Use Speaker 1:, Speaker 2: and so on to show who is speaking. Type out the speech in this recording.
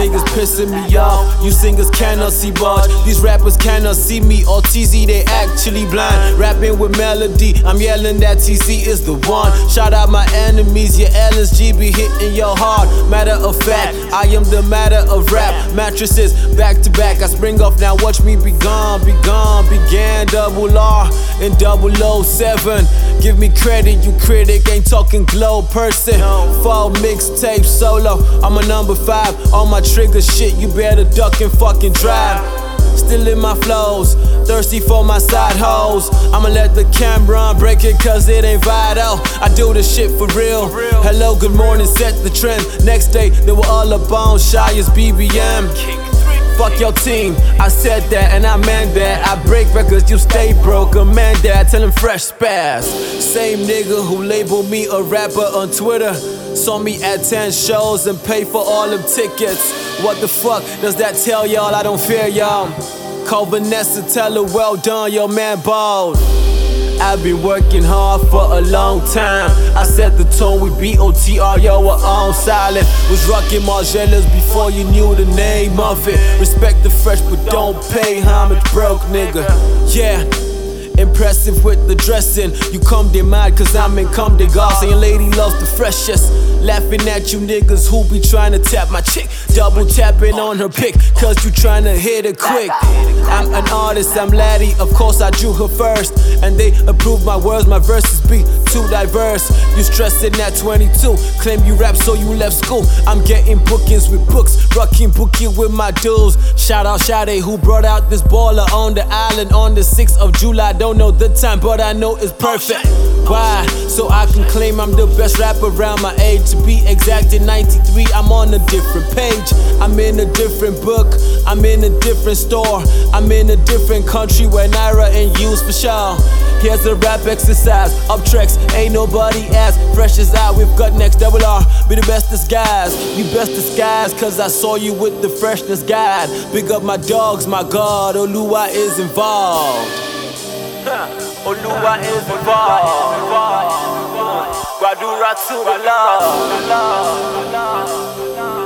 Speaker 1: niggas pissing me off. You singers cannot see bars. These rappers cannot see me or TZ, they actually blind. Rapping with melody, I'm yelling that TZ is the one. Shout out my enemies, your LSG be hitting your heart. Matter of fact, I am the matter of rap. Mattresses back to back, I spring off now, watch me be gone, be gone. Began double R in 007. Give me credit, you critic, ain't talking glow person. Fall mixtape solo, I'm a number 5. On my trigger shit, you better duck and fucking drive. Still in my flows, thirsty for my side hoes. I'ma let the camera break it cause it ain't vital. I do this shit for real. Hello, good morning, set the trend. Next day, they were all up on shy as BBM. Fuck your team, I said that and I meant that. I break records, you stay broke, a man that. Tell him fresh spaz. Same nigga who labeled me a rapper on Twitter saw me at 10 shows and paid for all them tickets. What the fuck does that tell y'all? I don't fear y'all. Call Vanessa, tell her well done, your man bald. I've been working hard for a long time. I set the tone with BOTR, yo, we're on silent. Was rocking Margielas before you knew the name of it. Respect the fresh, but don't pay homage, broke nigga. Yeah, impressive with the dressing. You come they mad cause I'm in come they goss. And your lady loves the freshest. Laughing at you niggas who be trying to tap my chick. Double tapping on her pick cause you trying to hit it quick. I'm an artist, I'm laddie, of course I drew her first. And they approve my words, my verses be too diverse. You stressing at 22, claim you rap so you left school. I'm getting bookings with books, rocking booking with my dudes. Shout out Sade who brought out this baller on the island on the 6th of July. Don't know the time but I know it's perfect. Why? So I can claim I'm the best rapper around my age. To be exact, in 93 I'm on a different page. I'm in a different book, I'm in a different store. I'm in a different country where Naira ain't used for sure. Here's a rap exercise, up tracks, ain't nobody ass. Fresh as out, we've got next double R. Be the best disguise, you best disguise cause I saw you with the freshness guide. Big up my dogs, my God, Oluwa is involved. Oluwa is involved. Gwadura to the Lord.